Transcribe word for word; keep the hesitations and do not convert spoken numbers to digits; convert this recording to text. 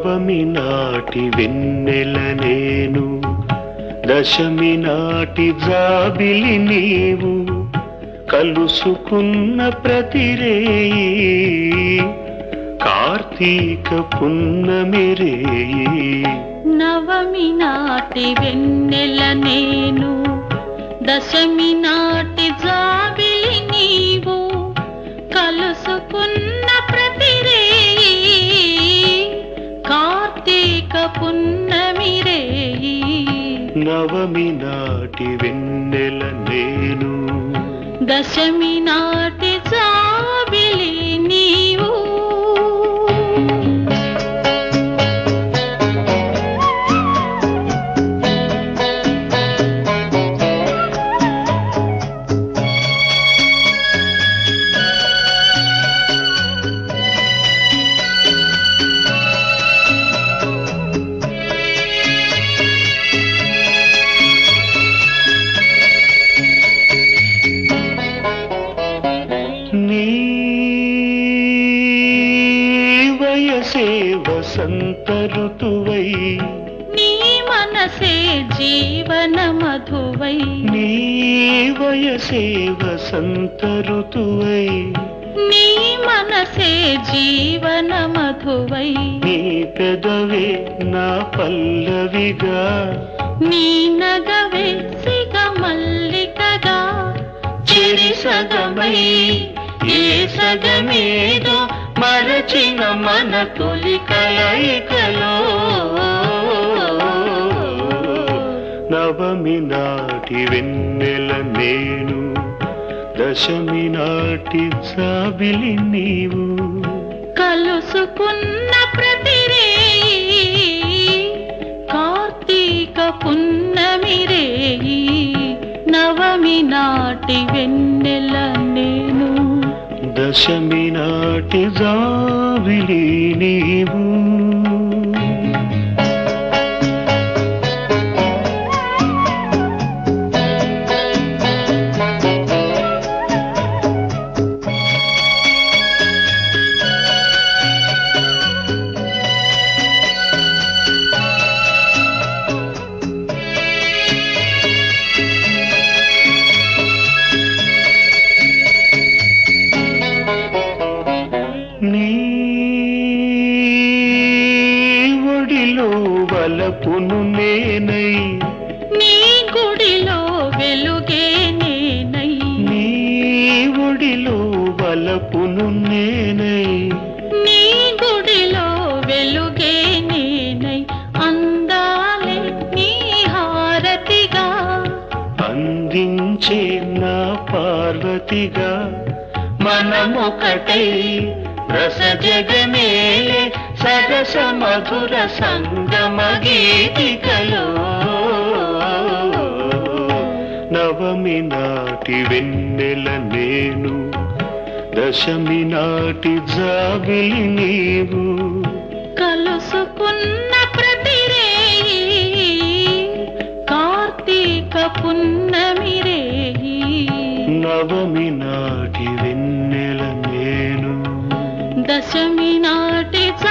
నవమి నాటి వెన్నెల నేను, దశమి నాటి జాబిలి నీవు, కలుసుకున్న ప్రతిరేయి కార్తీక పున్నమి రేయి. నవమి నాటి వెన్నెల నేను, దశమి నాటి జాబిలి నీవు, కలుసుకున్న ప్రతిరేయి కార్తీక పున్నమి రేయి. నవమి నాటి వెన్నెల నేను, దశమి నాటి జాబిలి నీవు. వయసే వసంత ఋతువై, నీ మనసే జీవన మధువై. నీ వయసే వసంత ఋతువై, నీ మనసే జీవన మధువై. నీ పెదవే నా పల్లవిగా, నీ నగవే సిగ మల్లికగా, చెరి సగమై ఏ సగమేదో మరచిన మన తొలి కలయికలో. నవమి నాటి వెన్నెల నేను, దశమి నాటి జాబిలి నీవు, కలుసుకున్న ప్రతిరేయి కార్తీక పున్నమి రేయి. నవమి నాటి వెన్నెల నేను, దశమి నాటి జాబిలి నీవు. నీ ఒడిలో వలపును నేనై, నీ గుడిలో వెలుగే నేనై. నీ ఒడిలో వలపును నేనై, నీ గుడిలో వెలుగే నేనై. అందాలే నీ హారతిగా, అందించే నా పార్వతిగా, మనమొకటై రస జగమేలే సరస మధుర సంగమ గీతికలో. నవమి నాటి వెన్నెల నేను, దశమి నాటి జాబిలి నీవు, కలుసుకున్న ప్రతిరేయి కార్తీక పున్నమి రేయి. నవమి నాటి వెన్నెల నేను, దశమి నాటి